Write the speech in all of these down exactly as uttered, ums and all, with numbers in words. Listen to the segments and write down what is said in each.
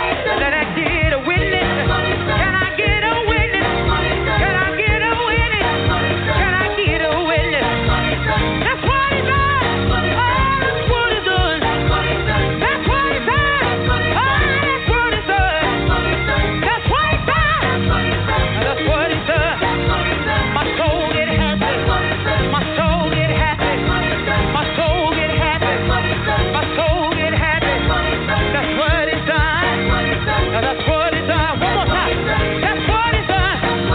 Let I get a witness. Can I get a witness? Can I get a witness? Can I get a witness? That's what he does. Oh, that's what he does. That's what he does. Oh, that's what he does. That's what he does. That's what he does. My soul get happy. My soul get happy. My soul get happy. My soul get happy. That's what he done. That's what he done. One more time. That's what he done.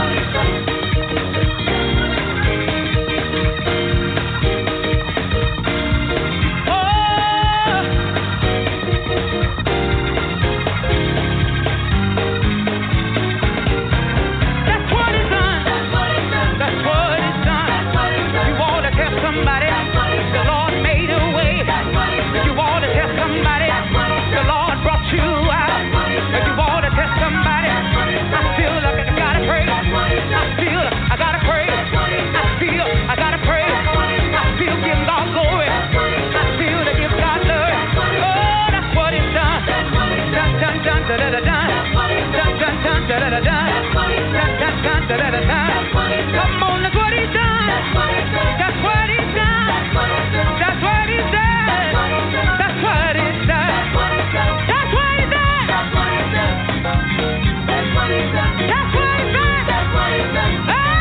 That's what he's done. That's what he's done. You ought to tell somebody the Lord made a way. You ought to tell somebody the Lord brought you out. You ought to tell somebody I feel like I gotta pray. I feel I gotta pray. I feel I gotta pray. I feel give God glory. I feel to give God glory. Oh, that's what he's done. Dun dun dun da da da dun. Dun dun dun da da da dun. Dun dun dun da da da dun. Come on, look what he's done. That's what he's done. That's what he's done. That's what he's done. That's what he's done. That's what he's done. That's what he's done. That's what he's done. That's what he's done.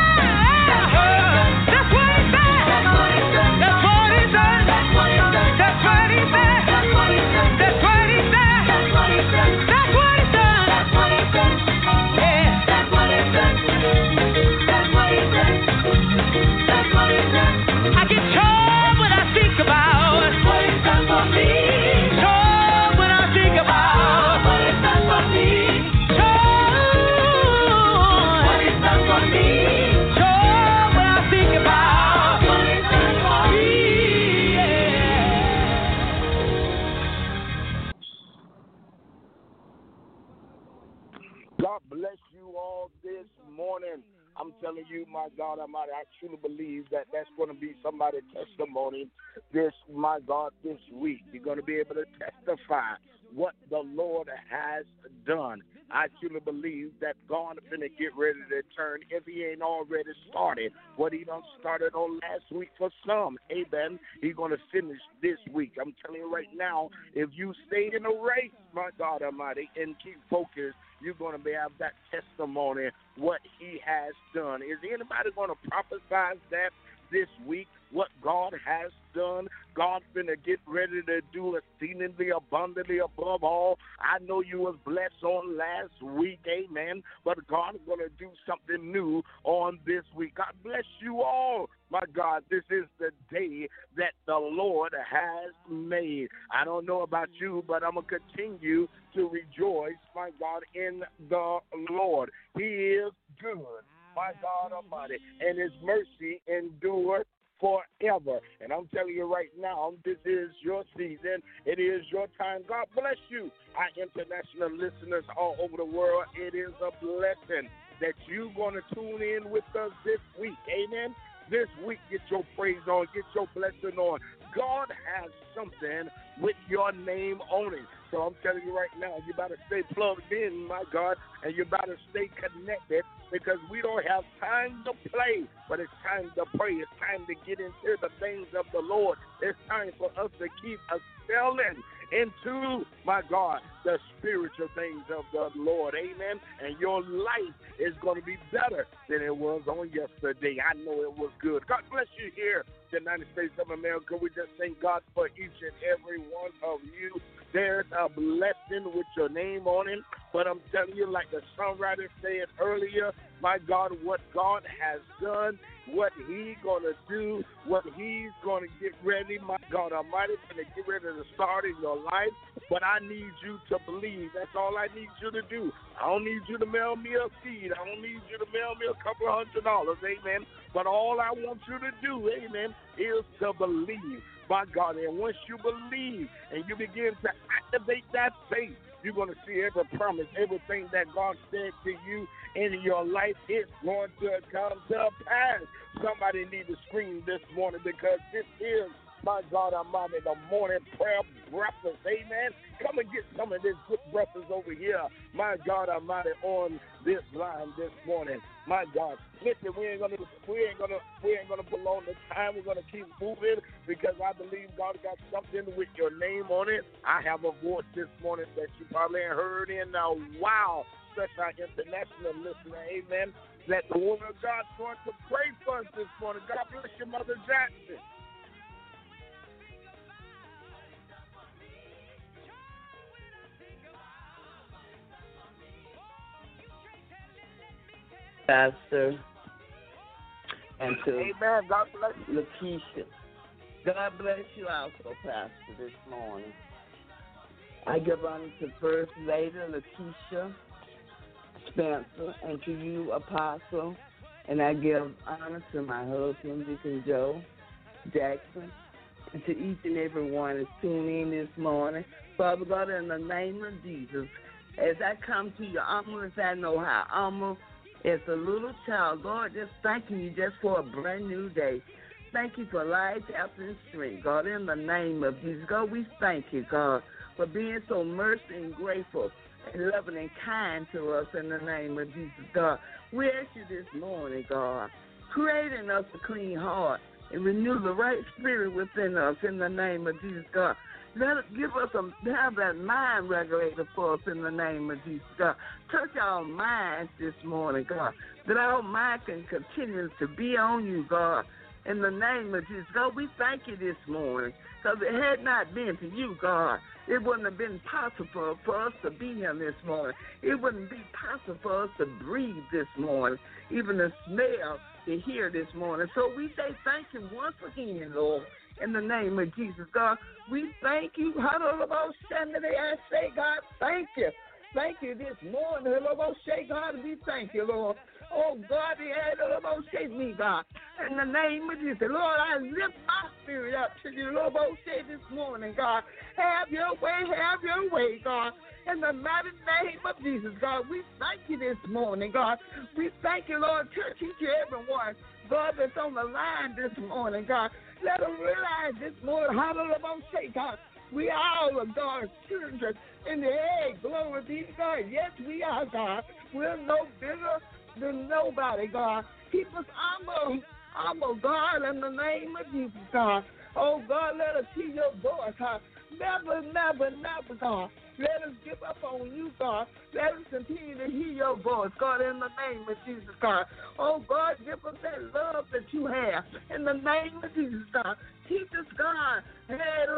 That's what he's done. That's what he's done. That's what he's done. That's what he's done. That's what he's done. That's what he's done. That's what he's done. That's what he's done. That's what he's done. Yeah. That's what he's done. That's what he's done. That's what he's done. I get joy when I think about what he's done for me. Joy when I think about what he's done for me. Joy what he's done for me. Joy when I think about what he's done for me. God bless you all this morning. I'm telling you, my God Almighty, I truly believe that that's going to be somebody's testimony this, my God, this week. You're going to be able to testify what the Lord has done. I truly believe that God is going to get ready to turn, if he ain't already started, what he done started on last week for some. Amen. He's going to finish this week. I'm telling you right now, if you stay in the race, my God Almighty, and keep focused, you're going to be have that testimony, what he has done. Is anybody going to prophesy that this week, what God has done? God's going to get ready to do exceedingly abundantly above all. I know you was blessed on last week, amen, but God is going to do something new on this week. God bless you all. My God, this is the day that the Lord has made. I don't know about you, but I'm going to continue to rejoice, my God, in the Lord. He is good, my God Almighty, and his mercy endures forever. And I'm telling you right now, this is your season. It is your time. God bless you, our international listeners all over the world. It is a blessing that you're going to tune in with us this week. Amen. This week, get your praise on, get your blessing on. God has something with your name on it. So I'm telling you right now, you better stay plugged in, my God, and you better stay connected, because we don't have time to play, but it's time to pray. It's time to get into the things of the Lord. It's time for us to keep excelling into, my God, the spiritual things of the Lord. Amen. And your life is going to be better than it was on yesterday. I know it was good. God bless you here in the United States of America. We just thank God for each and every one of you. There's a blessing with your name on it. But I'm telling you, like the songwriter said earlier, my God, what God has done, what he's going to do, what he's going to get ready, my God Almighty, going to get ready to start in your life. But I need you to believe. That's all I need you to do. I don't need you to mail me a seed. I don't need you to mail me a couple of hundred dollars, amen. But all I want you to do, amen, is to believe, my God. And once you believe and you begin to activate that faith, you're going to see every promise, everything that God said to you in your life is going to come to pass. Somebody need to scream this morning, because this is my God Almighty, the morning prayer breakfast. Amen. Come and get some of this good breakfast over here, my God Almighty, on this line this morning. My God, listen, we ain't gonna, we ain't gonna, we ain't gonna prolong the time. We're gonna keep moving because I believe God got something with your name on it. I have a voice this morning that you probably ain't heard in a while. Such our international listener, amen. That the woman of God's going to pray for us this morning. God bless you, Mother Jackson. Pastor, and to Amen. God bless you. Lakeisha. God bless you also, Pastor, this morning. I give honor to First Lady Lakeisha Spencer and to you, Apostle, and I give honor to my husband, Deacon Joe Jackson, and to each and every one that's tuning in this morning. Father God, in the name of Jesus, as I come to you humble as I know how, humble as a little child, Lord, just thanking you just for a brand new day. Thank you for life, health, and strength, God, in the name of Jesus. God, we thank you, God, for being so merciful and grateful and loving and kind to us in the name of Jesus, God. We ask you this morning, God, create in us a clean heart and renew the right spirit within us in the name of Jesus, God. Let us give us a, have that mind regulator for us in the name of Jesus, God. Touch our minds this morning, God, that our mind can continue to be on you, God. In the name of Jesus, God, we thank you this morning, because it had not been for you, God, it wouldn't have been possible for us to be here this morning. It wouldn't be possible for us to breathe this morning, even the smell to hear this morning. So we say thank you once again, Lord, in the name of Jesus, God. We thank you. I say, God, thank you. Thank you this morning, God. We thank you, Lord. Oh, God, the me, God. In the name of Jesus, Lord, I lift my spirit up to you, Lord, this morning, God. Have your way, have your way, God. In the mighty name of Jesus, God, we thank you this morning, God. We thank you, Lord, touch each and every one, God, that's on the line this morning, God. Let them realize this morning, hallelujah, God, we all are God's children in the egg. Glory be to God. Yes, we are, God. We're no bigger than nobody, God. Keep us humble, humble, God, in the name of Jesus, God. Oh, God, let us hear your voice, God. Never, never, never, God. Let us give up on you, God. Let us continue to hear your voice, God, in the name of Jesus, God. Oh, God, give us that love that you have in the name of Jesus, God. Teach us, God. Teach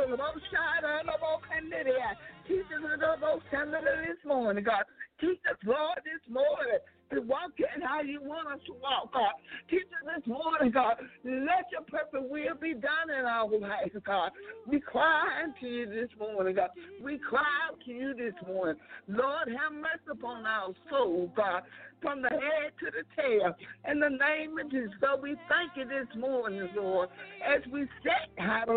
us this morning, God. Teach us, Lord, this morning to walk in how you want us to walk, God. Teach us this morning, God. Let your perfect will be done in our lives, God. We cry unto you this morning, God. We cry out to you this morning. Lord, have mercy upon our soul, God, from the head to the tail. In the name of Jesus, God, we thank you this morning, Lord, as we sit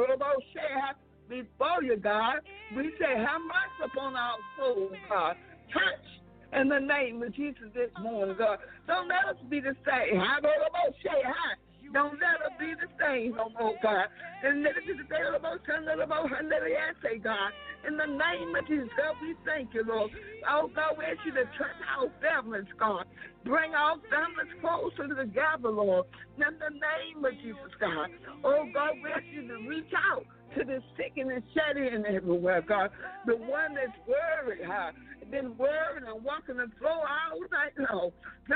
before you, God. We say, have mercy upon our soul, God. Touch in the name of Jesus this morning, God. Don't let us be the same. Don't let us be the same no more, God. And let us be the same, God. In the name of Jesus, God, we thank you, Lord. Oh, God, we ask you to touch our families, God. Bring our families closer together, Lord. In the name of Jesus, God. Oh, God, we ask you to reach out to the sick and the shut in everywhere, God. The one that's worried, huh? Been worried and walking the floor all night long.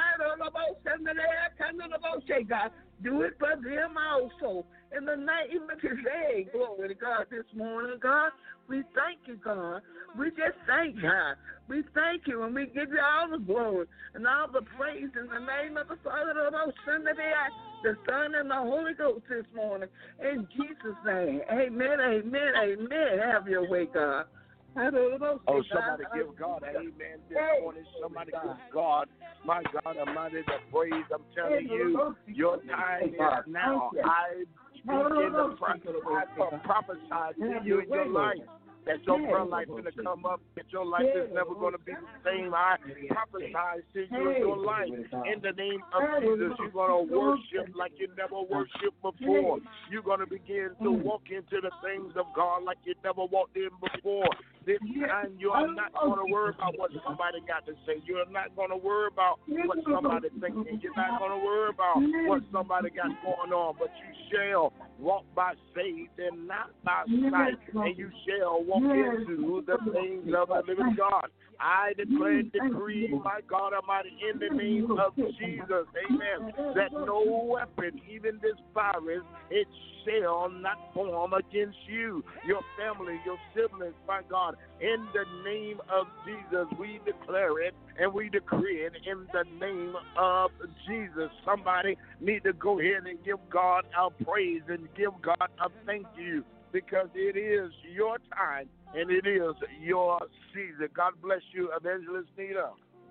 God, do it for them also. In the name of Jesus, hey, glory to God this morning, God. We thank you, God. We just thank God. We thank you, and we give you all the glory and all the praise in the name of the Father, the Son, the Son, and the Holy Ghost this morning. In Jesus' name, amen, amen, amen. Have your way, God. Oh, somebody give God an amen this morning. Somebody give God, my God Almighty, the praise. I'm telling you, your time is now. I speak in the pro- I prophesy to you in your life. that your prayer life is going to come up, that your life is never going to be the same. I prophesy to you in your life. In the name of Jesus, you're going to worship like you never worshiped before. You're going to begin to walk into the things of God like you never walked in before. This time, you are not going to worry about what somebody got to say. You're not going to worry about what somebody's thinking. You're not going to worry about what somebody got going on, but you shall walk by faith and not by sight, and you shall walk into the things of the living God. I declare and decree, my God Almighty, in the name of Jesus, amen, that no weapon, even this virus, it shall not form against you, your family, your siblings, my God. In the name of Jesus, we declare it and we decree it in the name of Jesus. Somebody need to go ahead and give God our praise and give God a thank you, because it is your time and it is your season. God bless you, Evangelist Nita.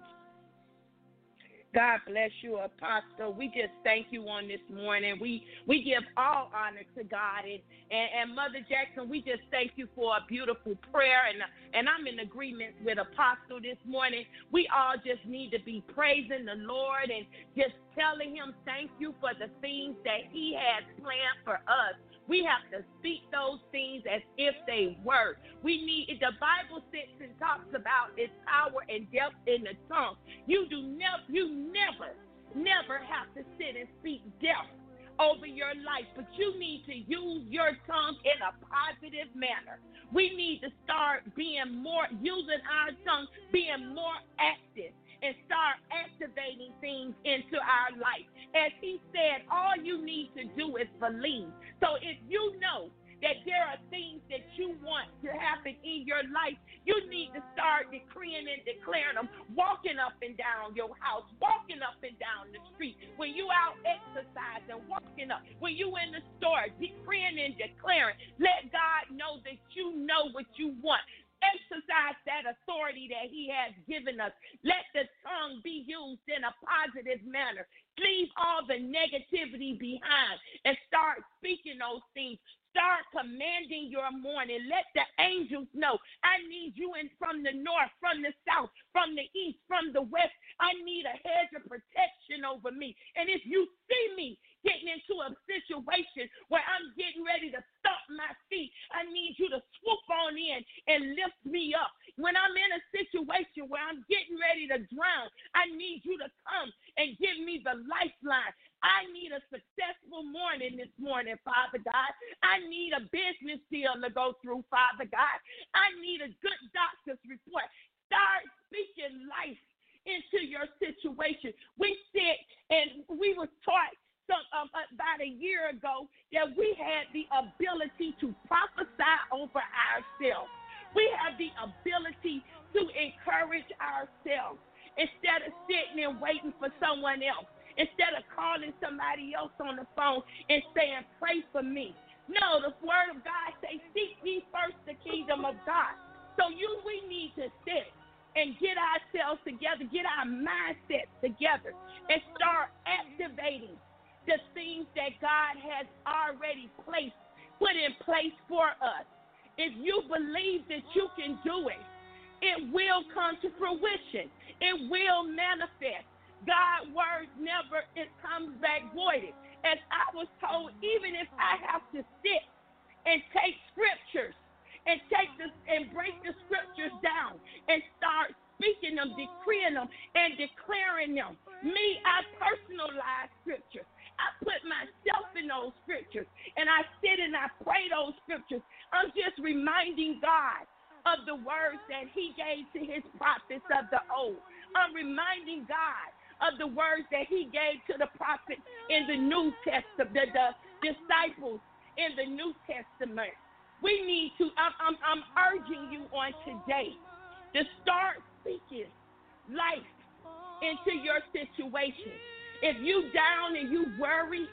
God bless you, Apostle. We just thank you on this morning. We we give all honor to God. And, and, and Mother Jackson, we just thank you for a beautiful prayer. And, and I'm in agreement with Apostle this morning. We all just need to be praising the Lord and just telling him thank you for the things that he has planned for us. We have to speak those things as if they were. We need, the Bible sits and talks about its power and depth in the tongue. You do never, you never, never have to sit and speak death over your life, but you need to use your tongue in a positive manner. We need to start being more, using our tongue, being more active, and start activating things into our life. As he said, all you need to do is believe. So if you know that there are things that you want to happen in your life, you need to start decreeing and declaring them, walking up and down your house, walking up and down the street, when you out exercising, walking up, when you in the store, decreeing and declaring. Let God know that you know what you want. Exercise that authority that he has given us. Let the tongue be used in a positive manner. Leave all the negativity behind and start speaking those things. Start commanding your morning. Let the angels know, I need you in from the north, from the south, from the east, from the west. I need a hedge of protection over me. And if you see me getting into a situation where I'm getting ready to stomp my feet, I need you to swoop on in and lift me up. When I'm in a situation where I'm getting ready to drown, I need you to come and give me the lifeline. I need a successful morning this morning, Father God. I need a business deal to go through, Father God. I need a good doctor's report. Start speaking life into your situation. We sit and we were taught some, um, about a year ago that we had the ability to prophesy over ourselves. We have the ability to encourage ourselves instead of sitting and waiting for someone else. Instead of calling somebody else on the phone and saying, pray for me. No, the word of God says, seek ye first the kingdom of God. So you, we need to sit and get ourselves together, get our mindsets together, and start activating the things that God has already placed, put in place for us. If you believe that you can do it, it will come to fruition. It will manifest. God's word never, it comes back voided. As I was told, even if I have to sit and take scriptures and take this and break the scriptures down and start speaking them, decreeing them, and declaring them. Me, I personalize scriptures. I put myself in those scriptures, and I sit and I pray those scriptures. I'm just reminding God of the words that he gave to his prophets of the old. I'm reminding God of the words that he gave to the prophets in the New Testament, the, the disciples in the New Testament. We need to, I'm, I'm, I'm urging you on today to start speaking life into your situation. If you down and you worry,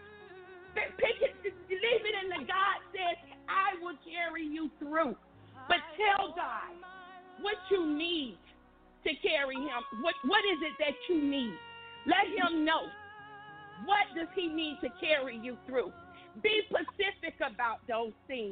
pick it, leave it in the God says, I will carry you through. But tell God what you need to carry him. What What is it that you need? Let him know. What does he need to carry you through? Be specific about those things.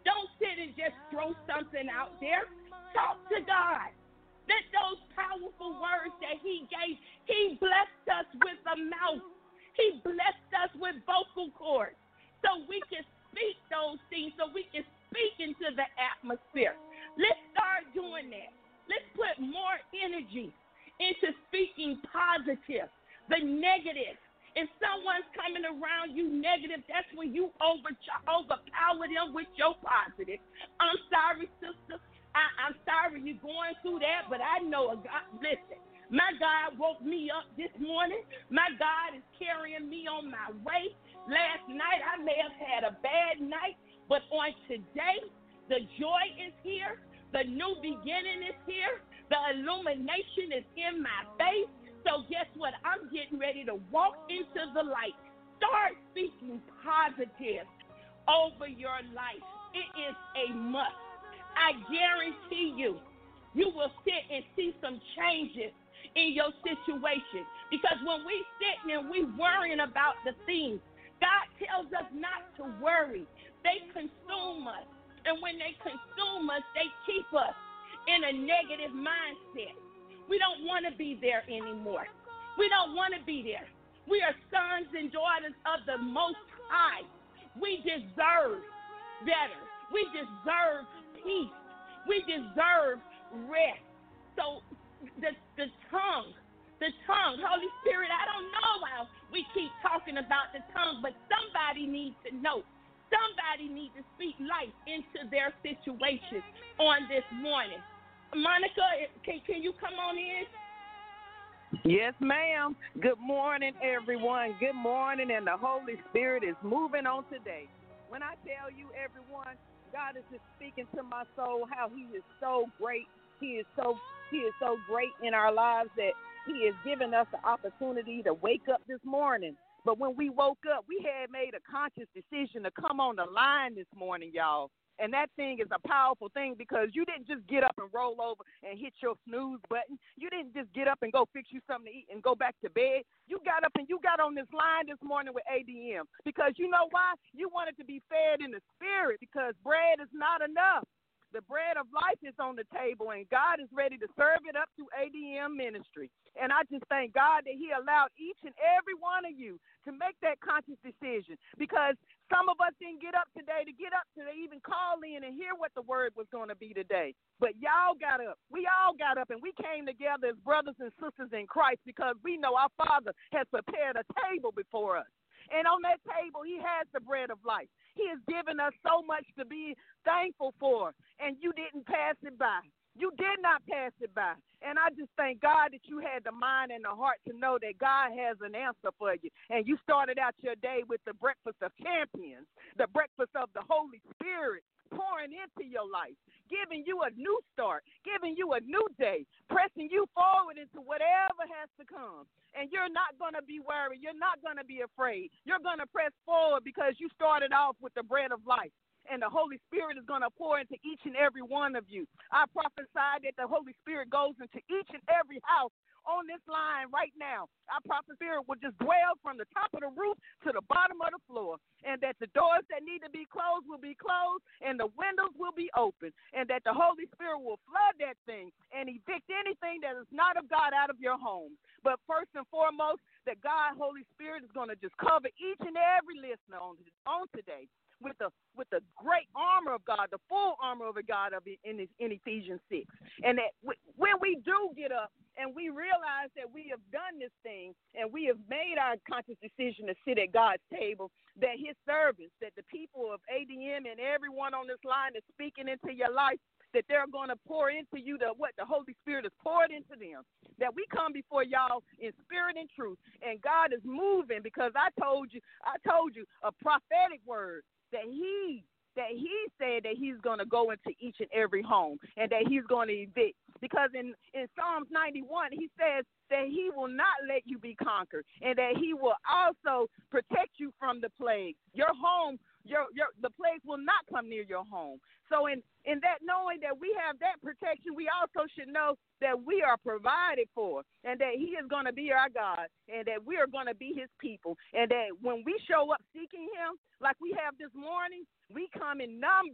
Don't sit and just throw something out there. Talk to God. Let those powerful words that he gave, he blessed us with a mouth. He blessed us with vocal cords so we can speak those things, so we can speak into the atmosphere. Let's start doing that. Let's put more energy into speaking positive. The negative. If someone's coming around you negative, that's when you over, overpower them with your positive. I'm sorry, sister. I, I'm sorry you're going through that, but I know a God. Listen, my God woke me up this morning. My God is carrying me on my way. Last night I may have had a bad night, but on today, the joy is here. The new beginning is here. The illumination is in my face. So guess what? I'm getting ready to walk into the light. Start speaking positive over your life. It is a must. I guarantee you, you will sit and see some changes in your situation. Because when we sitting and we worrying about the things, God tells us not to worry. They consume us. And when they consume us, they keep us in a negative mindset. We don't want to be there anymore. We don't want to be there. We are sons and daughters of the Most High. We deserve better. We deserve peace. We deserve rest. So the the tongue, the tongue, Holy Spirit, I don't know why we keep talking about the tongue, but somebody needs to know. Somebody needs to speak life into their situation on this morning. Monica, can, can you come on in? Yes, ma'am. Good morning, everyone. Good morning, and the Holy Spirit is moving on today. When I tell you, everyone, God is just speaking to my soul how he is so great. He is so he is so great in our lives that he has given us the opportunity to wake up this morning. But when we woke up, we had made a conscious decision to come on the line this morning, y'all. And that thing is a powerful thing because you didn't just get up and roll over and hit your snooze button. You didn't just get up and go fix you something to eat and go back to bed. You got up and you got on this line this morning with A D M because you know why? You wanted to be fed in the spirit because bread is not enough. The bread of life is on the table, and God is ready to serve it up to A D M ministry. And I just thank God that he allowed each and every one of you to make that conscious decision because some of us didn't get up today to get up to even call in and hear what the word was going to be today. But y'all got up. We all got up, and we came together as brothers and sisters in Christ because we know our Father has prepared a table before us. And on that table, he has the bread of life. He has given us so much to be thankful for, and you didn't pass it by. You did not pass it by. And I just thank God that you had the mind and the heart to know that God has an answer for you. And you started out your day with the breakfast of champions, the breakfast of the Holy Spirit pouring into your life, giving you a new start, giving you a new day, pressing you forward into whatever has to come. And you're not going to be worried. You're not going to be afraid. You're going to press forward because you started off with the bread of life. And the Holy Spirit is going to pour into each and every one of you. I prophesy that the Holy Spirit goes into each and every house on this line right now. I prophesy Spirit will just dwell from the top of the roof to the bottom of the floor, and that the doors that need to be closed will be closed, and the windows will be open, and that the Holy Spirit will flood that thing and evict anything that is not of God out of your home. But first and foremost, that God, Holy Spirit, is going to just cover each and every listener on, on today with the with the great armor of God, the full armor of God of in, in Ephesians six. And that when we do get up and we realize that we have done this thing and we have made our conscious decision to sit at God's table, that his servants, that the people of A D M and everyone on this line is speaking into your life, that they're going to pour into you the, what the Holy Spirit has poured into them, that we come before y'all in spirit and truth, and God is moving because I told you, I told you a prophetic word that he that he said that he's going to go into each and every home and that he's going to evict. Because in, in Psalms ninety-one, he says that he will not let you be conquered and that he will also protect you from the plague. Your home, your your the plague will not come near your home. So in, in that knowing that we have that protection, we also should know that we are provided for and that he is going to be our God and that we are going to be his people and that when we show up seeking him like we have this morning, we come in numbers.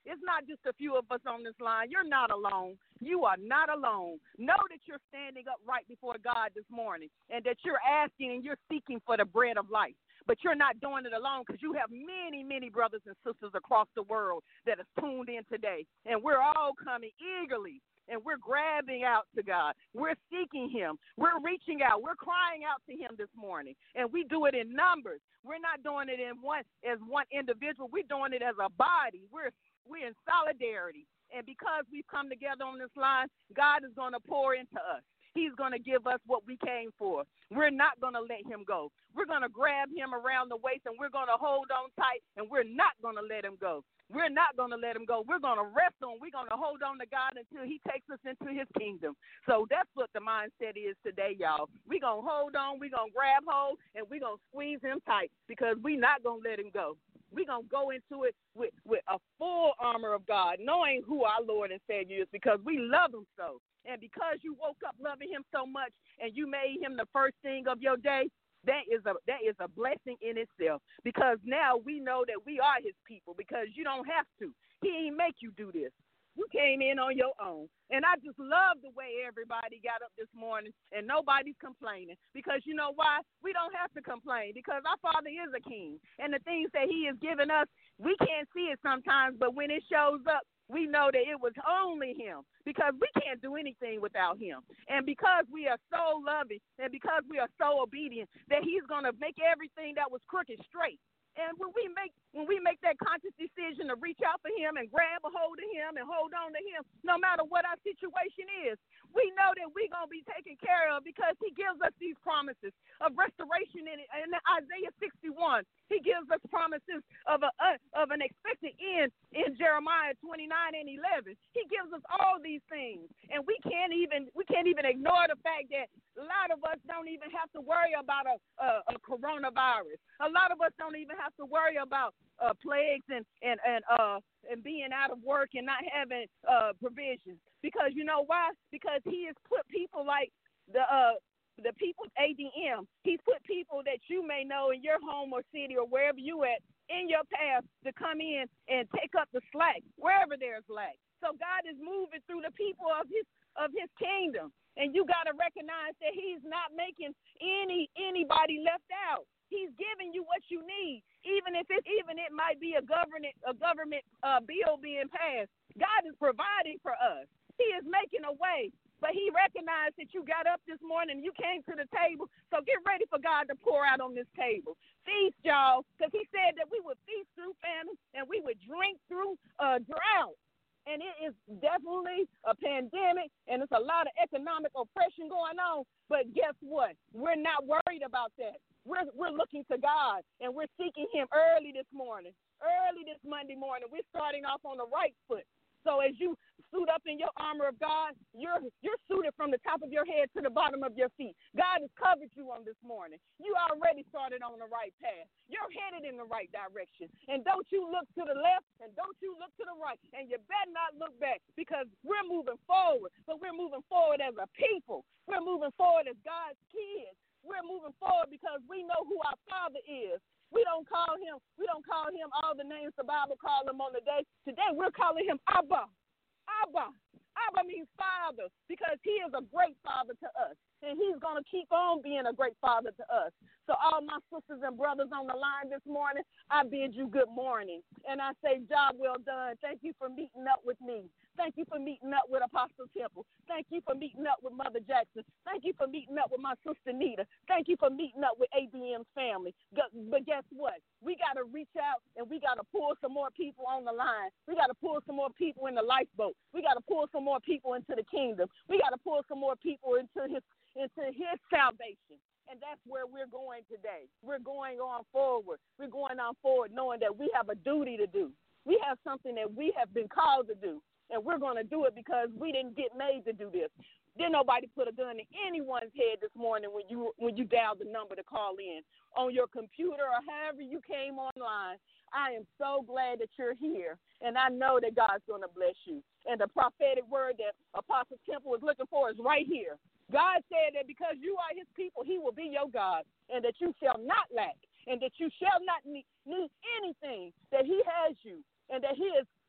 It's not just a few of us on this line. You're not alone. You are not alone. Know that you're standing up right before God this morning and that you're asking and you're seeking for the bread of life. But you're not doing it alone because you have many, many brothers and sisters across the world that are tuned in today. And we're all coming eagerly. And we're grabbing out to God. We're seeking him. We're reaching out. We're crying out to him this morning. And we do it in numbers. We're not doing it in one as one individual. We're doing it as a body. We're we're in solidarity. And because we've come together on this line, God is going to pour into us. He's going to give us what we came for. We're not going to let him go. We're going to grab him around the waist, and we're going to hold on tight, and we're not going to let him go. We're not going to let him go. We're going to rest on. We're going to hold on to God until he takes us into his kingdom. So that's what the mindset is today, y'all. We're going to hold on. We're going to grab hold, and we're going to squeeze him tight because we're not going to let him go. We're going to go into it with, with a full armor of God, knowing who our Lord and Savior is because we love him so. And because you woke up loving him so much and you made him the first thing of your day, that is a that is a blessing in itself because now we know that we are his people because you don't have to. He didn't make you do this. You came in on your own. And I just love the way everybody got up this morning and nobody's complaining because you know why? We don't have to complain because our Father is a king. And the things that he has given us, we can't see it sometimes, but when it shows up, we know that it was only him because we can't do anything without him. And because we are so loving and because we are so obedient that he's going to make everything that was crooked straight. And when we make when we make that conscious decision to reach out for him and grab a hold of him and hold on to him, no matter what our situation is, we know that we're going to be taken care of because he gives us these promises of restoration in, in Isaiah sixty-one. He gives us promises of a uh, of an expected end in Jeremiah twenty-nine and eleven. He gives us all these things, and we can't even we can't even ignore the fact that a lot of us don't even have to worry about a, a, a coronavirus. A lot of us don't even have to worry about uh, plagues and and and uh and being out of work and not having uh provisions because you know why? Because he has put people like the uh. the people A D M, he's put people that you may know in your home or city or wherever you at in your path to come in and take up the slack wherever there's lack. So God is moving through the people of his of his kingdom, and you got to recognize that he's not making any anybody left out. He's giving you what you need, even if it even it might be a government a government uh, bill being passed. God is providing for us. He is making a way. But he recognized that you got up this morning, you came to the table, so get ready for God to pour out on this table. Feast, y'all, because he said that we would feast through famine and we would drink through a drought. And it is definitely a pandemic, and it's a lot of economic oppression going on. But guess what? We're not worried about that. We're we're looking to God, and we're seeking him early this morning, early this Monday morning. We're starting off on the right foot. So as you suit up in your armor of God, you're you're suited from the top of your head to the bottom of your feet. God has covered you on this morning. You already started on the right path. You're headed in the right direction. And don't you look to the left and don't you look to the right. And you better not look back because we're moving forward. But we're moving forward as a people. We're moving forward as God's kids. We're moving forward because we know who our Father is. We don't call him, we don't call him all the names the Bible called him on the day. Today we're calling him Abba. Abba. Abba means father because he is a great father to us. And he's going to keep on being a great father to us. So all my sisters and brothers on the line this morning, I bid you good morning. And I say, job well done. Thank you for meeting up with me. Thank you for meeting up with Apostle Temple. Thank you for meeting up with Mother Jackson. Thank you for meeting up with my sister Nita. Thank you for meeting up with A D M's family. But guess what? We got to reach out and we got to pull some more people on the line. We got to pull some more people in the lifeboat. We got to pull some more people into the kingdom. We got to pull some more people into his into his salvation. And that's where we're going today. We're going on forward. We're going on forward knowing that we have a duty to do. We have something that we have been called to do. And we're going to do it because we didn't get made to do this. Didn't nobody put a gun in anyone's head this morning when you when you dialed the number to call in on your computer or however you came online. I am so glad that you're here, and I know that God's going to bless you. And the prophetic word that Apostle Temple is looking for is right here. God said that because you are his people, he will be your God, and that you shall not lack, and that you shall not need, need anything, that he has you, and that he is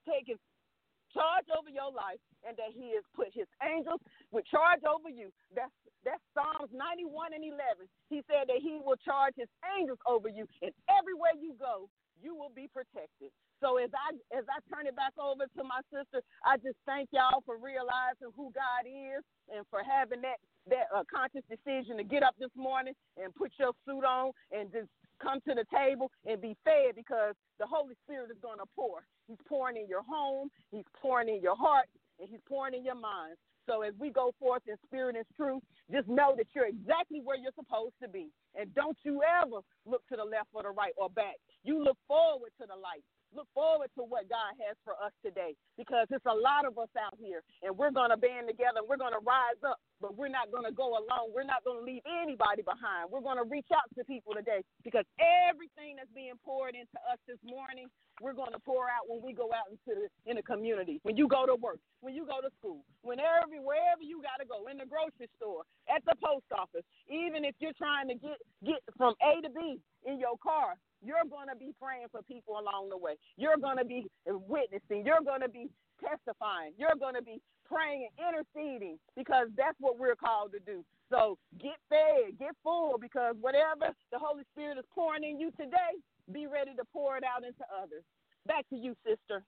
taken charge over your life and that he has put his angels with charge over you. That's that's Psalms ninety-one and eleven. He said that he will charge his angels over you, and everywhere you go, you will be protected. So as I as I turn it back over to my sister, I just thank y'all for realizing who God is and for having that that uh, conscious decision to get up this morning and put your suit on and just come to the table and be fed, because the Holy Spirit is going to pour. He's pouring in your home, he's pouring in your heart, and he's pouring in your mind. So as we go forth in spirit and truth, just know that you're exactly where you're supposed to be. And don't you ever look to the left or the right or back. You look forward to the light. Look forward to what God has for us today, because it's a lot of us out here, and we're going to band together, and we're going to rise up, but we're not going to go alone. We're not going to leave anybody behind. We're going to reach out to people today, because everything that's being poured into us this morning, we're going to pour out when we go out into the, in the community, when you go to work, when you go to school, whenever, wherever you got to go, in the grocery store, at the post office, even if you're trying to get, get from A to B in your car, you're going to be praying for people along the way. You're going to be witnessing. You're going to be testifying. You're going to be praying and interceding, because that's what we're called to do. So get fed, get full, because whatever the Holy Spirit is pouring in you today, be ready to pour it out into others. Back to you, sister.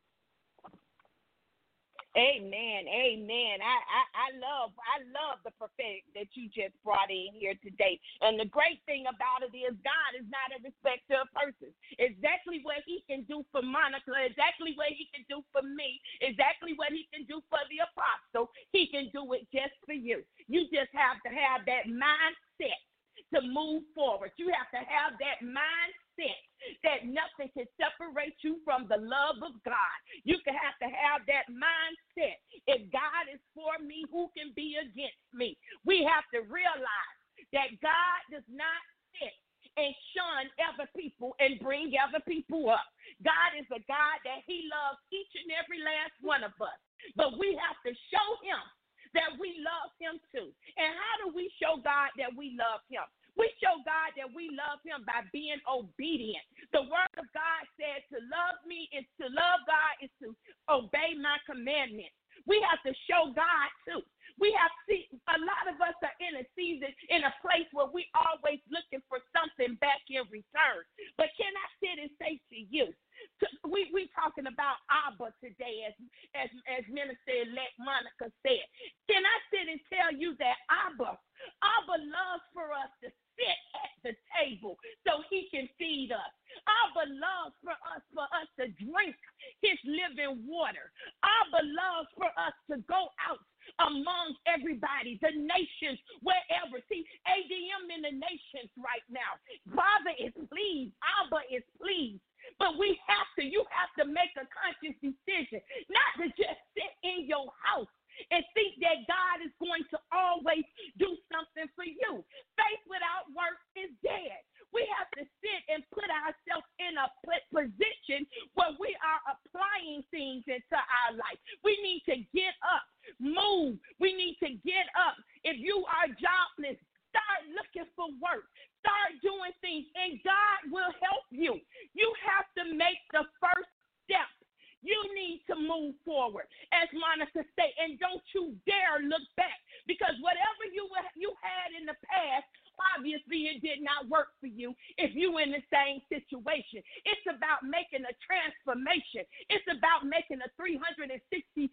Amen. Amen. I, I, I love I love the prophetic that you just brought in here today. And the great thing about it is God is not a respecter of persons. Exactly what he can do for Monica, exactly what he can do for me, exactly what he can do for the apostle, he can do it just for you. You just have to have that mindset to move forward. You have to have that mindset that nothing can separate you from the love of God. You can have to have that mindset. If God is for me, who can be against me? We have to realize that God does not sit and shun other people and bring other people up. God is a God that he loves each and every last one of us. But we have to show him that we love him too. And how do we show God that we love him? We show God that we love him by being obedient. The word of God said to love me is to love God is to obey my commandments. We have to show God too. We have see a lot of us are in a season, in a place where we always looking for something back in return. But can I sit and say to you, to, we we talking about Abba today, as as as Minister-elect Monica said. Can I sit and tell you that Abba, Abba loves for us to sit at the table so he can feed us. Abba loves for us for us to drink his living water. Abba loves for us to go out among everybody, the nations, wherever. See, A D M in the nations right now. Father is pleased. Abba is pleased. But we have to, you have to make a conscious decision, not to just sit in your house and think that God is going to always do something for you. Faith without work is dead. We have to sit and put ourselves in a position where we are applying things into our life. We need to get up, move. We need to get up. If you are jobless, start looking for work. Start doing things, and God will help you. You have to make the first step. You need to move forward, as Monica said, and don't you dare look back, because whatever you you had in the past, obviously it did not work for you if you're in the same situation. It's about making a transformation. It's about making a three hundred sixty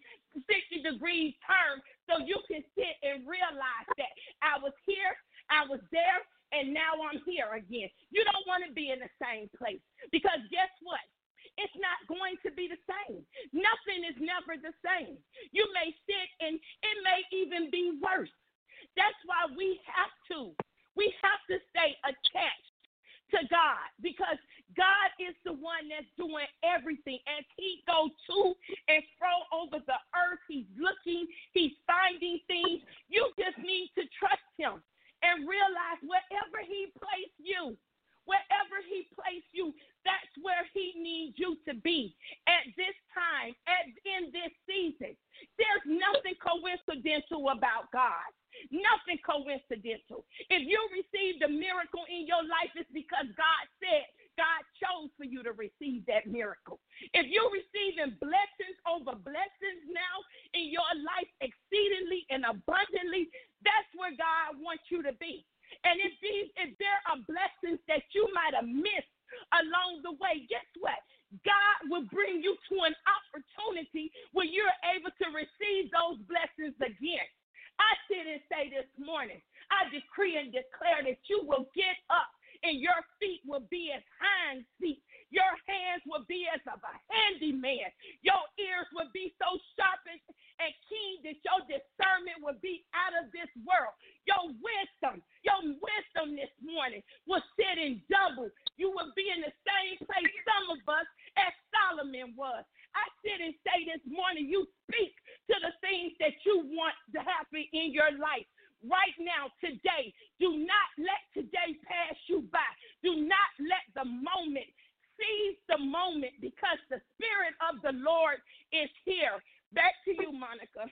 degrees turn so you can sit and realize that I was here, I was there, and now I'm here again. You don't want to be in the same place, because guess what? It's not going to be the same. Nothing is never the same. You may sit and it may even be worse. That's why we have to. We have to stay attached to God, because God is the one that's doing everything. As he goes to and fro over the earth, he's looking, he's finding things. You just need to trust him and realize wherever he placed you, wherever he placed you, that's where he needs you to be at this time, at in this season. There's nothing coincidental about God. Nothing coincidental. If you received a miracle in your life, it's because God said, God chose for for you to receive that miracle. If you're receiving blessings over blessings now in your life exceedingly and abundantly, that's where God wants you to be. And if these, if there are blessings that you might have missed along the way, guess what? God will bring you to an opportunity where you're able to receive those blessings again. I sit and say this morning, I decree and declare that you will get up and your feet will be as hinds feet. Your hands will be as of a handyman. Your ears will be so sharp and, and keen that your discernment will be out of this world. Your wisdom, your wisdom this morning will sit in double. You will be in the same place, some of us, as Solomon was. I sit and say this morning, you speak to the things that you want to happen in your life. Right now, today, do not let today pass you by. Do not let the moment, seize the moment, because the Spirit of the Lord is here. Back to you, Monica.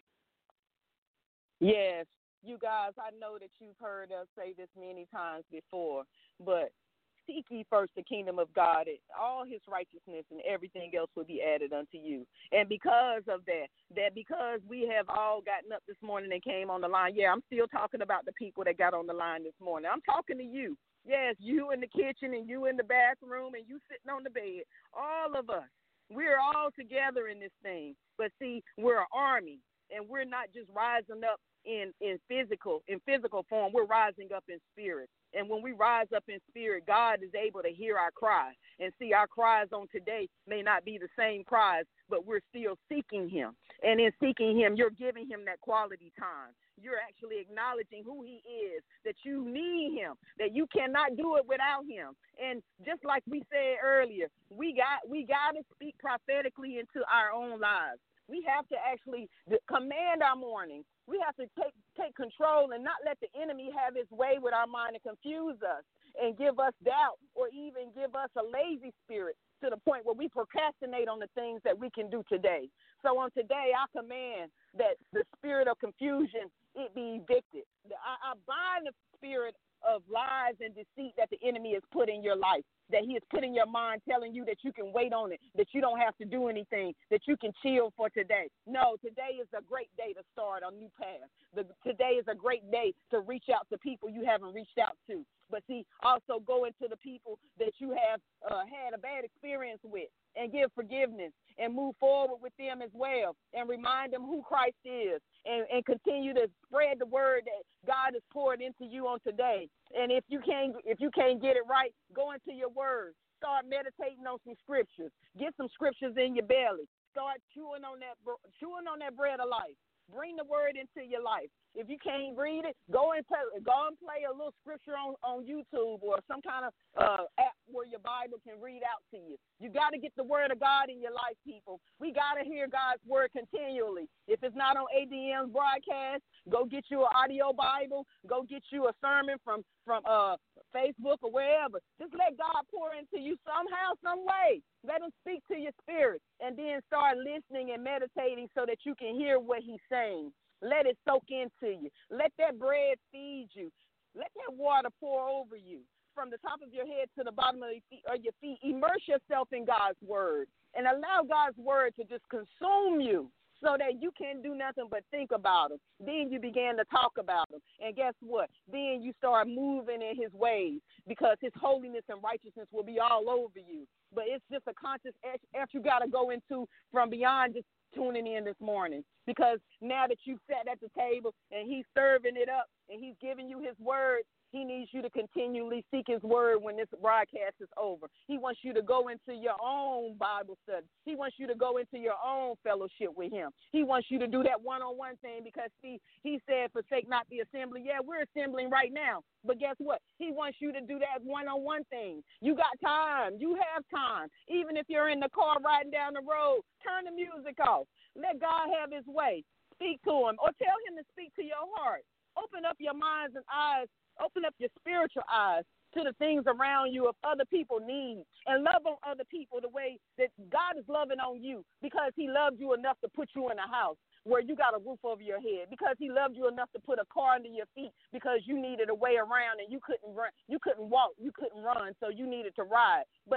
Yes, you guys, I know that you've heard us say this many times before, but seek ye first the kingdom of God, all his righteousness, and everything else will be added unto you. And because of that, that because we have all gotten up this morning and came on the line, yeah, I'm still talking about the people that got on the line this morning. I'm talking to you. Yes, you in the kitchen and you in the bathroom and you sitting on the bed. All of us, we're all together in this thing. But see, we're an army, and we're not just rising up in, in physical in physical form. We're rising up in spirit. And when we rise up in spirit, God is able to hear our cry. And see, our cries on today may not be the same cries, but we're still seeking him. And in seeking him, you're giving him that quality time. You're actually acknowledging who he is, that you need him, that you cannot do it without him. And just like we said earlier, we got we got to speak prophetically into our own lives. We have to actually command our morning. We have to take take control and not let the enemy have his way with our mind and confuse us and give us doubt or even give us a lazy spirit to the point where we procrastinate on the things that we can do today. So on today, I command that the spirit of confusion, it be evicted. I, I bind the spirit of lies and deceit that the enemy has put in your life, that he has put in your mind, telling you that you can wait on it, that you don't have to do anything, that you can chill for today. No, today is a great day to start a new path. The, today is a great day to reach out to people you haven't reached out to. But see, also go into the people that you have uh, had a bad experience with and give forgiveness and move forward with them as well and remind them who Christ is and, and continue to spread the word that God has poured into you on today. And if you can't, if you can't get it right, go into your word. Start meditating on some scriptures. Get some scriptures in your belly. Start chewing on that, chewing on that bread of life. Bring the word into your life. If you can't read it, go and play, go and play a little scripture on, on YouTube or some kind of uh, app where your Bible can read out to you. You got to get the word of God in your life, people. We got to hear God's word continually. If it's not on A D M's broadcast, go get you an audio Bible. Go get you a sermon from, from uh, Facebook or wherever. Just let God pour into you somehow, some way. Let him speak to your spirit, and then start listening and meditating so that you can hear what he's saying. Let it soak into you. Let that bread feed you. Let that water pour over you from the top of your head to the bottom of your feet. Or your feet. Immerse yourself in God's word and allow God's word to just consume you so that you can't do nothing but think about him. Then you begin to talk about him. And guess what? Then you start moving in his ways because his holiness and righteousness will be all over you. But it's just a conscious effort you got to go into from beyond just tuning in this morning, because now that you've sat at the table and he's serving it up and he's giving you his word, he needs you to continually seek his word when this broadcast is over. He wants you to go into your own Bible study. He wants you to go into your own fellowship with him. He wants you to do that one-on-one thing because, see, he said, forsake not the assembly. Yeah, we're assembling right now. But guess what? He wants you to do that one-on-one thing. You got time. You have time. Even if you're in the car riding down the road, turn the music off. Let God have his way. Speak to him or tell him to speak to your heart. Open up your minds and eyes. Open up your spiritual eyes to the things around you of other people need, and love on other people the way that God is loving on you, because he loved you enough to put you in a house where you got a roof over your head, because he loved you enough to put a car under your feet because you needed a way around and you couldn't run, you couldn't walk, you couldn't run, so you needed to ride. But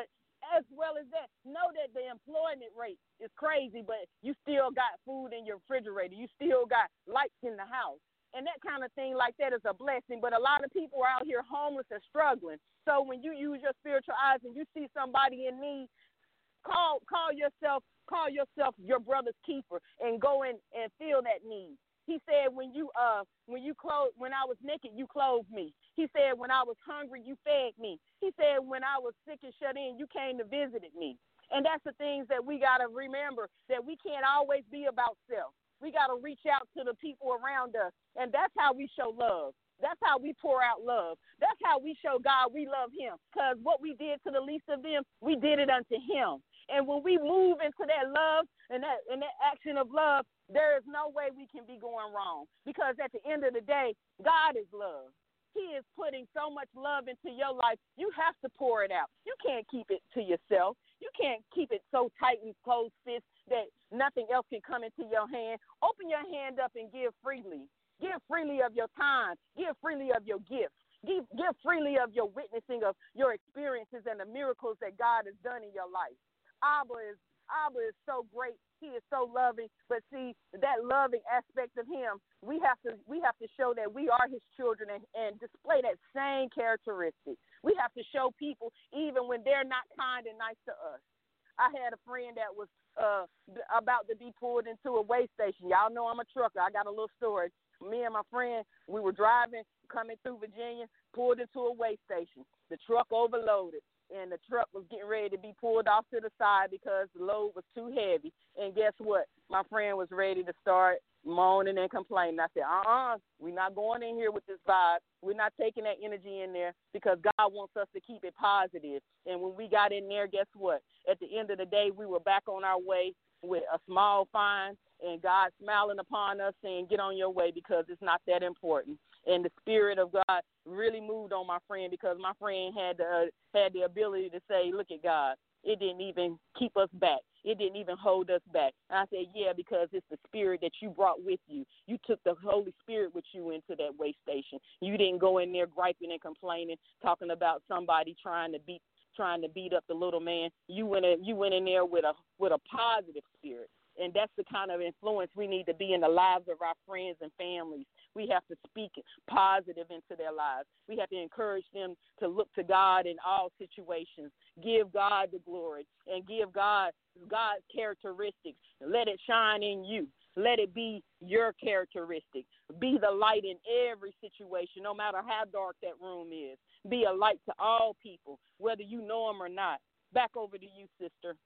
as well as that, know that the employment rate is crazy, but you still got food in your refrigerator. You still got lights in the house. And that kind of thing like that is a blessing. But a lot of people are out here homeless and struggling. So when you use your spiritual eyes and you see somebody in need, call call yourself call yourself your brother's keeper and go in and fill that need. He said, when you uh when you clothe when I was naked, you clothed me. He said, when I was hungry, you fed me. He said, when I was sick and shut in, you came to visit me. And that's the things that we got to remember, that we can't always be about self. We got to reach out to the people around us, and that's how we show love. That's how we pour out love. That's how we show God we love him, because what we did to the least of them, we did it unto him. And when we move into that love and that and that action of love, there is no way we can be going wrong, because at the end of the day, God is love. He is putting so much love into your life. You have to pour it out. You can't keep it to yourself. You can't keep it so tight and closed fist that nothing else can come into your hand. Open your hand up and give freely. Give freely of your time. Give freely of your gifts. Give, give freely of your witnessing of your experiences and the miracles that God has done in your life. Abba is Abba is so great. He is so loving. But see, that loving aspect of him, we have to we have to show that we are his children and, and display that same characteristic. We have to show people even when they're not kind and nice to us. I had a friend that was uh, about to be pulled into a weigh station. Y'all know I'm a trucker. I got a little story. Me and my friend, we were driving, coming through Virginia, pulled into a weigh station. The truck overloaded, and the truck was getting ready to be pulled off to the side because the load was too heavy. And guess what? My friend was ready to start moaning and complaining. I said, uh-uh, we're not going in here with this vibe. We're not taking that energy in there, because God wants us to keep it positive. And when we got in there, guess what? At the end of the day, we were back on our way with a small fine, and God smiling upon us saying, get on your way, because it's not that important. And the Spirit of God really moved on my friend, because my friend had the, uh, had the ability to say, look at God. It didn't even keep us back. It didn't even hold us back. And I said, yeah, because it's the Spirit that you brought with you. You took the Holy Spirit with you into that weigh station. You didn't go in there griping and complaining, talking about somebody trying to beat trying to beat up the little man. You went in, you went in there with a with a positive spirit. And that's the kind of influence we need to be in the lives of our friends and families. We have to speak positive into their lives. We have to encourage them to look to God in all situations. Give God the glory and give God God's characteristics. Let it shine in you. Let it be your characteristic. Be the light in every situation, no matter how dark that room is. Be a light to all people, whether you know them or not. Back over to you, sister.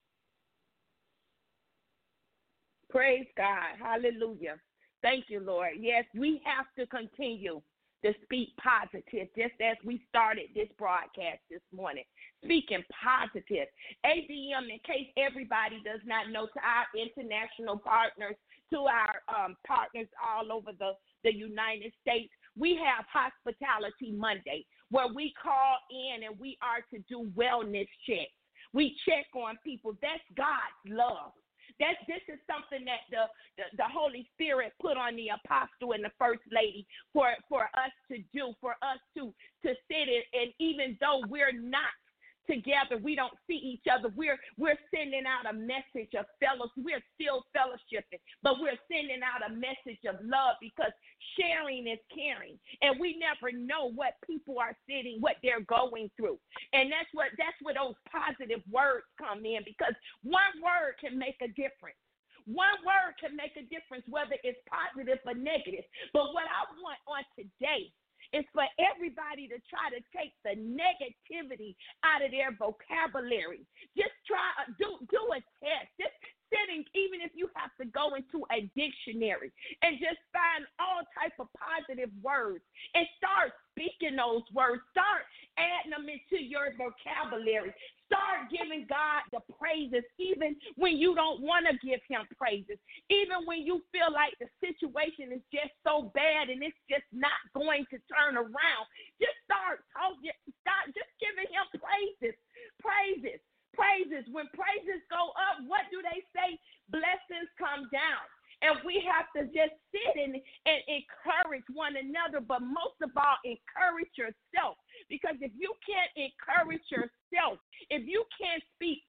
Praise God. Hallelujah. Thank you, Lord. Yes, we have to continue to speak positive, just as we started this broadcast this morning. Speaking positive. A D M, in case everybody does not know, to our international partners, to our um, partners all over the, the United States, we have Hospitality Monday, where we call in and we are to do wellness checks. We check on people. That's God's love. That's, this is something that the, the, the Holy Spirit put on the apostle and the first lady for, for us to do, for us to, to sit in. And even though we're not together, we don't see each other, we're we're sending out a message of fellowship. We're still fellowshipping, but we're sending out a message of love, because sharing is caring, and we never know what people are sitting, what they're going through. And that's what that's where those positive words come in, because one word can make a difference. One word can make a difference, whether it's positive or negative. But what I want on today is for everybody to try to take the negativity out of their vocabulary. Just try, do do a test. Just sitting, even if you have to go into a dictionary and just find all type of positive words and start speaking those words. Start adding them into your vocabulary. Start giving God the praises, even when you don't want to give him praises. Even when you feel like the situation is just so bad and it's just not going to turn around. Just start talking, start just giving him praises, praises, praises. When praises go up, what do they say? Blessings come down. And we have to just sit and, and encourage one another, but most of all, encourage yourself. Because if you can't encourage yourself, if you can't speak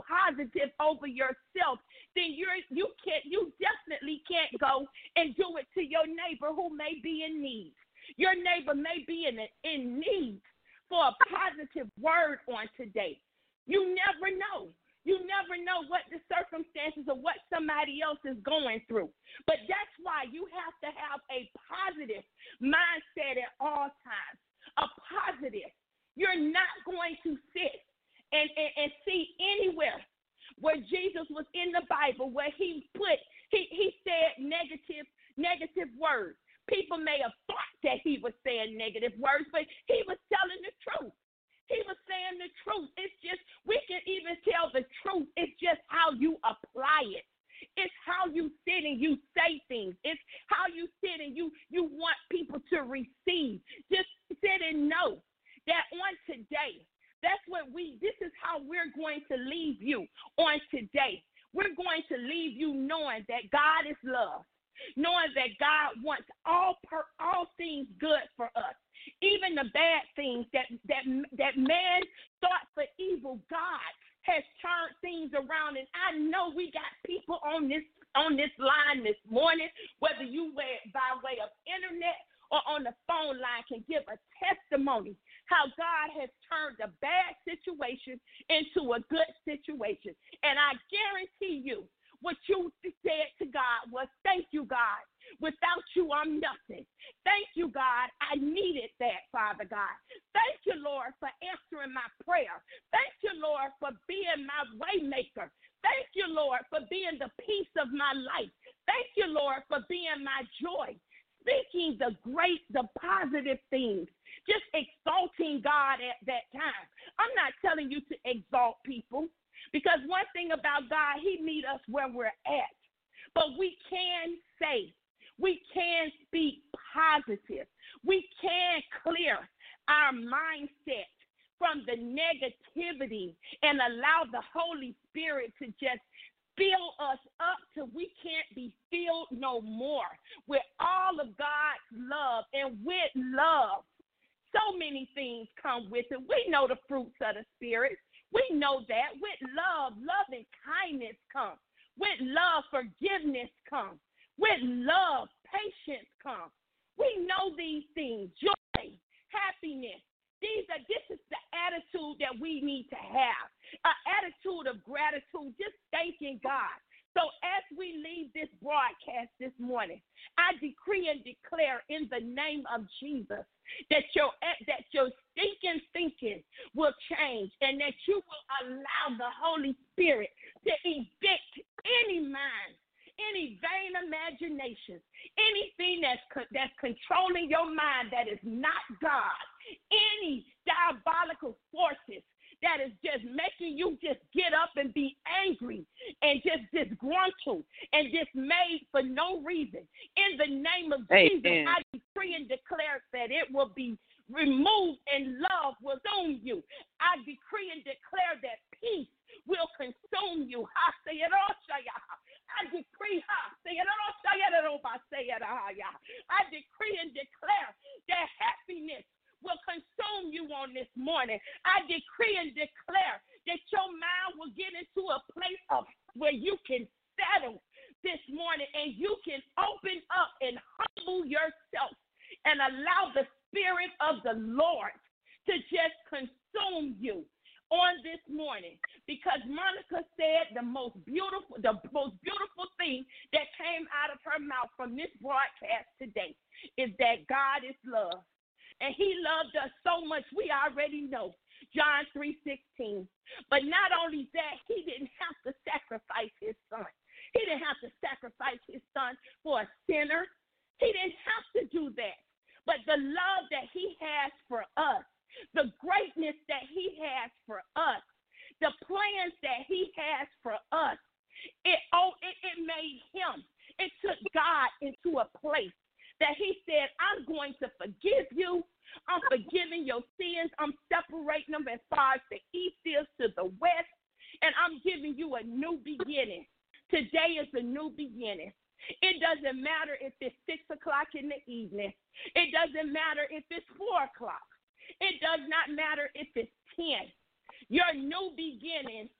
positive over yourself, then you're you can't you definitely can't go and do it to your neighbor who may be in need. Your neighbor may be in in need for a positive word on today. You never know. You never know what the circumstances or what somebody else is going through. But that's why you have to have a positive mindset at all times. A positive. You're not going to sit and, and, and see anywhere where Jesus was in the Bible where he put, he, he said negative, negative words. People may have thought that he was saying negative words, but he was telling the truth. He was saying the truth. It's just, we can even tell the truth. It's just how you apply it. It's how you sit and you say things. It's how you sit and you, you want people to receive. Just sit and know that on today, that's what we, this is how we're going to leave you on today. We're going to leave you knowing that God is love, knowing that God wants all per, all things good for us. Even the bad things that, that that man thought for evil, God has turned things around. And I know we got people on this on this line this morning, whether you were by way of internet or on the phone line, can give a testimony how God has turned a bad situation into a good situation. And I guarantee you, what you said to God was, thank you, God. Without you, I'm nothing. Thank you, God. I needed that, Father God. Thank you, Lord, for answering my prayer. Thank you, Lord, for being my way maker. Thank you, Lord, for being the peace of my life. Thank you, Lord, for being my joy. Speaking the great, the positive things. Just exalting God at that time. I'm not telling you to exalt people. Because one thing about God, he meets us where we're at. But we can say, we can speak positive. We can clear our mindset from the negativity and allow the Holy Spirit to just fill us up till we can't be filled no more with all of God's love. And with love, so many things come with it. We know the fruits of the Spirit. We know that. With love, love and kindness come. With love, forgiveness come. With love, patience come. We know these things. Joy, happiness. These are. This is the attitude that we need to have. An attitude of gratitude, just thanking God. So as we leave this broadcast this morning, I decree and declare in the name of Jesus that your that your stinking thinking will change and that you will allow the Holy Spirit to evict any mind, any vain imaginations, anything that's that's controlling your mind that is not God, any diabolical forces that is just making you just get up and be angry and just disgruntled and dismayed for no reason. In the name of Amen. Jesus, I decree and declare that it will be removed and love will consume you. I decree and declare that peace will consume you. I decree, I decree and declare that happiness will consume you on this morning. I decree and declare that your mind will get into a place of where you can settle this morning and you can open up and humble yourself and allow the Spirit of the Lord to just consume you on this morning. Because Monica said the most beautiful, the most beautiful thing that came out of her mouth from this broadcast today is that God is love. And he loved us so much, we already know, John three sixteen. But not only that, he didn't have to sacrifice his son. He didn't have to sacrifice his son for a sinner. He didn't have to do that. But the love that he has for us, the greatness that he has for us, the plans that he has for us, it, oh, it, it made him. It took God into a place that he said, I'm going to forgive you. I'm forgiving your sins. I'm separating them as far as the east is to the west. And I'm giving you a new beginning. Today is a new beginning. It doesn't matter if it's six o'clock in the evening. It doesn't matter if it's four o'clock. It does not matter if it's ten. Your new beginning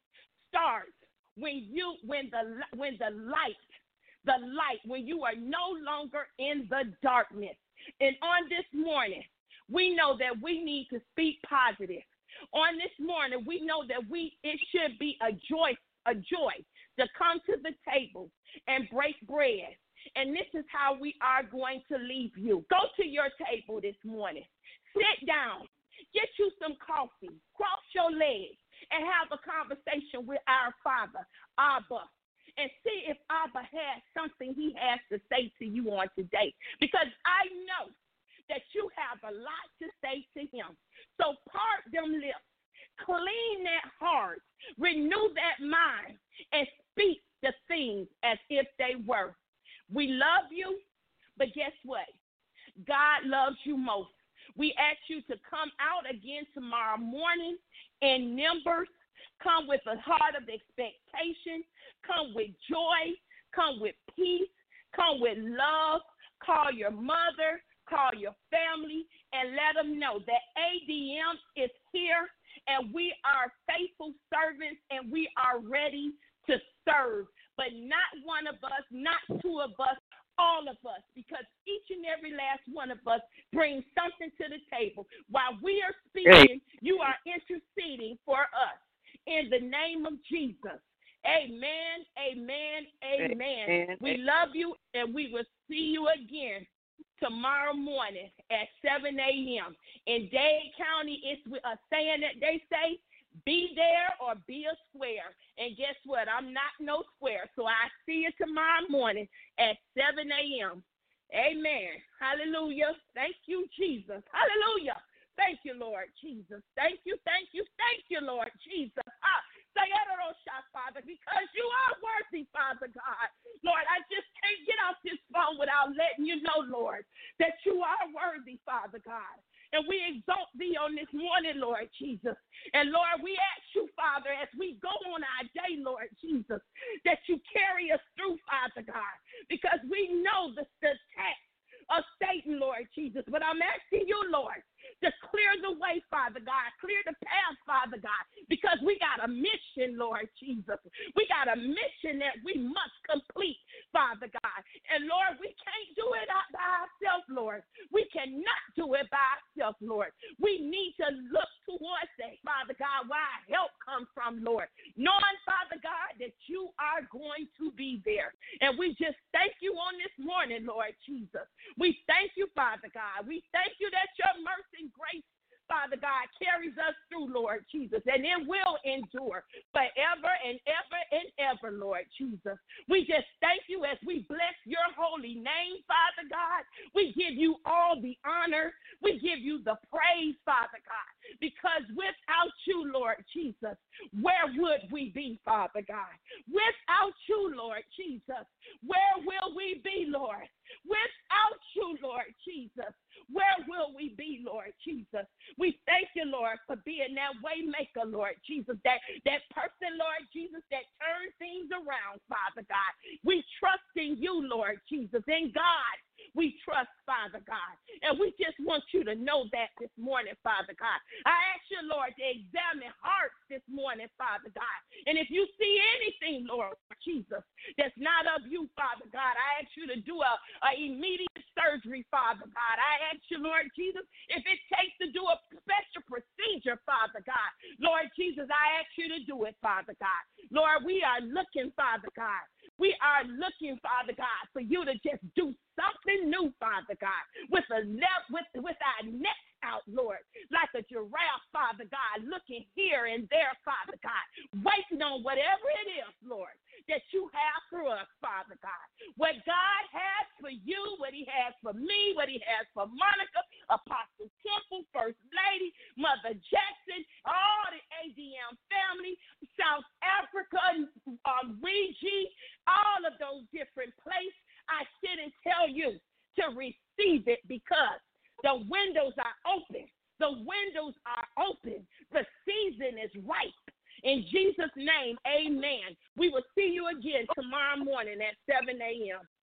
starts when you when the when the light, the light, when you are no longer in the darkness. And on this morning, we know that we need to speak positive. On this morning, we know that we it should be a joy, a joy to come to the table and break bread. And this is how we are going to leave you. Go to your table this morning. Sit down. Get you some coffee. Cross your legs and have a conversation with our Father, Abba, and see if Abba has something he has to say to you on today. Because I know that you have a lot to say to him. So part them lips, clean that heart, renew that mind, and speak the things as if they were. We love you, but guess what? God loves you most. We ask you to come out again tomorrow morning in numbers. Come with a heart of expectation. Come with joy. Come with peace. Come with love. Call your mother. Call your family and let them know that A D M is here and we are faithful servants and we are ready to serve. But not one of us, not two of us, all of us, because each and every last one of us brings something to the table. While we are speaking, you are interceding for us in the name of Jesus. Amen, amen, amen. amen. We love you, and we will see you again tomorrow morning at seven a.m. In Dade County, it's a saying that they say, be there or be a square. And guess what? I'm not no square. So I see you tomorrow morning at seven a.m. Amen. Hallelujah. Thank you, Jesus. Hallelujah. Thank you, Lord Jesus. Thank you, thank you, thank you, Lord Jesus. Ah, Father, because you are worthy, Father God. Lord, I just can't get off this phone without letting you know, Lord, that you are worthy, Father God. And we exalt thee on this morning, Lord Jesus. And Lord, we ask you, Father, as we go on our day, Lord Jesus, that you carry us through, Father God, because we know the, the attack of Satan, Lord Jesus. But I'm asking you, Lord, to clear the way, Father God, clear the path, Father God, because we got a mission, Lord Jesus. We got a mission that we must complete, Father God. And Lord, we can't do it by ourselves, Lord. We cannot do it by ourselves, Lord. We need to look towards that, Father God, where our help comes from, Lord, knowing, Father God, that you are going to be there. And we just thank you on this morning, Lord Jesus. We thank you, Father God. We thank you that your mercy and grace, Father God, carries us through, Lord Jesus, and it will endure forever and ever and ever, Lord Jesus. We just thank you as we bless your holy name, Father God. We give you all the honor. We give you the praise, Father God, because without you, Lord Jesus, where would we be, Father God? Without you, Lord Jesus, where will we be, Lord? Without you, Lord Jesus, where will we be, Lord Jesus? We thank you, Lord, for being that way maker, Lord Jesus, that, that person, Lord Jesus, that turns things around, Father God. We trust in you, Lord Jesus, in God. We trust, Father God. And we just want you to know that this morning, Father God. I ask you, Lord, to examine hearts this morning, Father God. And if you see anything, Lord Jesus, that's not of you, Father God, I ask you to do a, a immediate surgery, Father God. I ask you, Lord Jesus, if it takes to do a special procedure, Father God, Lord Jesus, I ask you to do it, Father God. Lord, we are looking, Father God. We are looking, Father God, for you to just do something new, Father God, with a le- with with our necks out, Lord, like a giraffe, Father God, looking here and there, Father God, waiting on whatever it is, Lord, that you have for us, Father God. What God has for you, what he has for me, what he has for Monica, Apostle Temple, First Lady, Mother Jackson, all the A D M family, South Africa, um, Ouija, all of those different places. I sit and tell you to receive it because the windows are open. The windows are open. The season is ripe. In Jesus' name, amen. We will see you again tomorrow morning at seven a.m.